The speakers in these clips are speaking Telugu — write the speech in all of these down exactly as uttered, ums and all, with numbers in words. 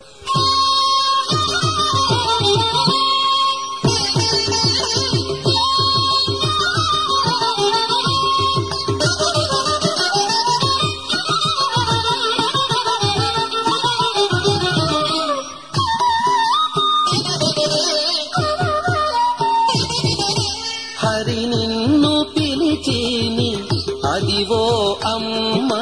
హరి నిన్ను పిలిచిని అదివో అమ్మా,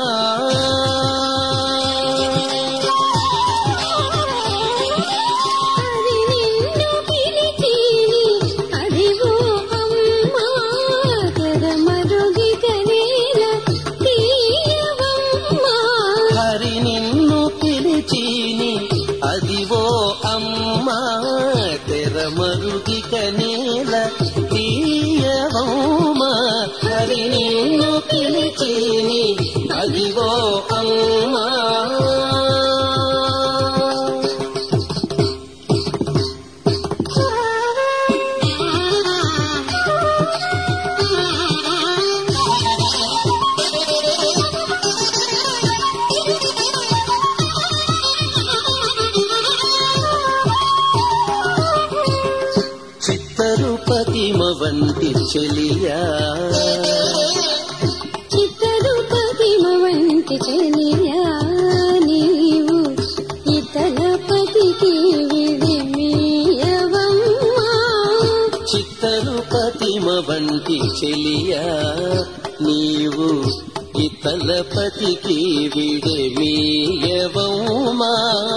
హరి నిన్ను పిలిచిని అదివో అమ్మా, తెరమరుగి కనేల తీయవమ్మా. హరి నిన్ను పిలిచిని అదివో అమ్మా, తెరమరుగి కనేల తీయవమ్మా. హరి నిన్ను పిలిచిని అదివో అమ్మా. చిత్తరూపతిమ వంటి చెలియా, చిత్తరూపతిమ వంటి చెలియా, నీవు ఇతలపతికి విడిమీయవమ్మా. చిత్తరూపతిమ వంటి చెలియా, నీవు ఇతలపతికి విడిమీయవమ్మా.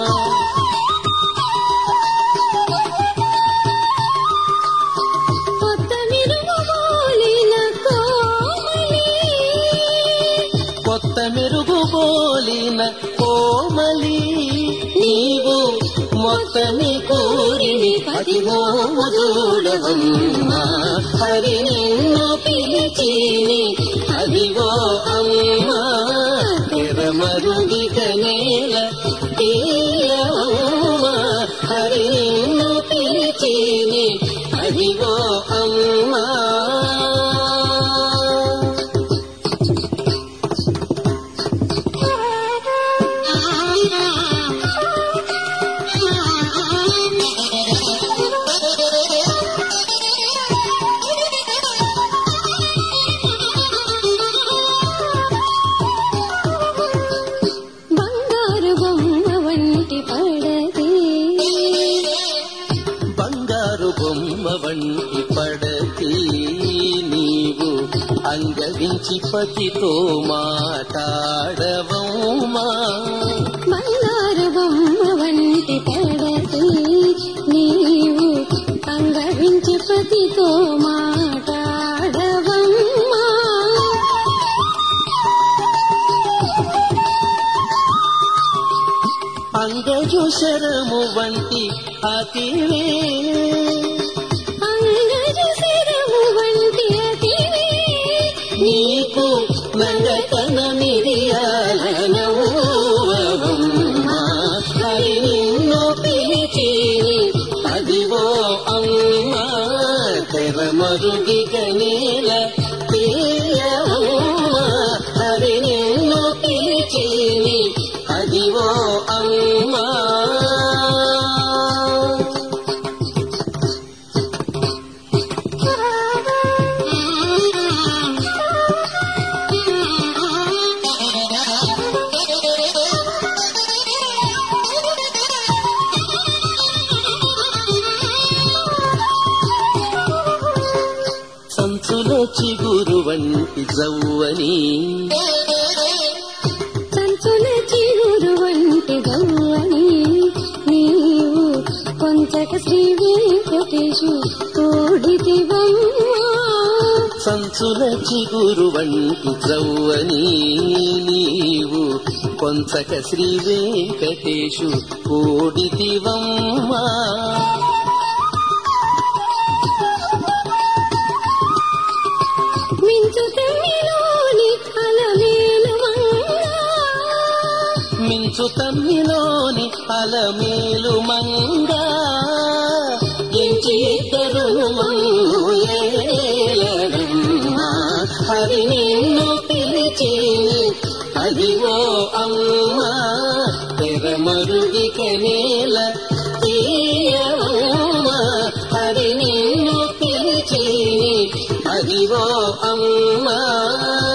కొత్త మెరుగు బోలిన కోమలి, నీవు మొత్తమి కోరిని పతిమోముదూడవమ్మా. హరి నిన్ను పిలిచిని అదివో అమ్మా, తెరమరుగి కనేల తీయవమ్మా. హరి నిన్ను పిలిచిని అదివో అమ్మా. బంగారు బొమ్మ వంటి పడతి, బంగారు బొమ్మ వంటి పడతి, నీవు అంగవించి పతితో మాట్లాడవమ్మా. బంగారు బొమ్మ వంటి పడతి, నీవు అంగవించి పతితో మాట్లాడవమ్మా. అంగజు శరము వంటి అతివే, అంగజు శరము వంటి అతివే, నీకు నంగతన మిరియాలనవమ్మా. హరి నిన్ను పిలిచిని అదివో అమ్మా, తెరమరుగి కనేల తీయవమ్మా. హరి నిన్ను పిలిచిని అదివో అమ్మా. సంచుల చిగురు వంటి జవ్వని, సంచుల చిగురు వంటి గవ్వని, నీవు కొంచక శ్రీ వెంకటేశు తోడితివమ్మా. సంచుల చిగురు వంటి జవ్వని, నీవు కొంచక శ్రీ వెంకటేశు కోడితివమ్మా. మించు తమ్మిలోని అలమేలు మంగా, మించు తమ్మిలోని అలమేలు మంగా, ఎంచి ఇద్దరును మంగేలమ్మా. హరి నిన్ను పిలిచిని అదివో అమ్మా, తెర మరమరుగిక నేల తీయవమ్మా హరి నిన్ను పిలిచి అదివో అమ్మా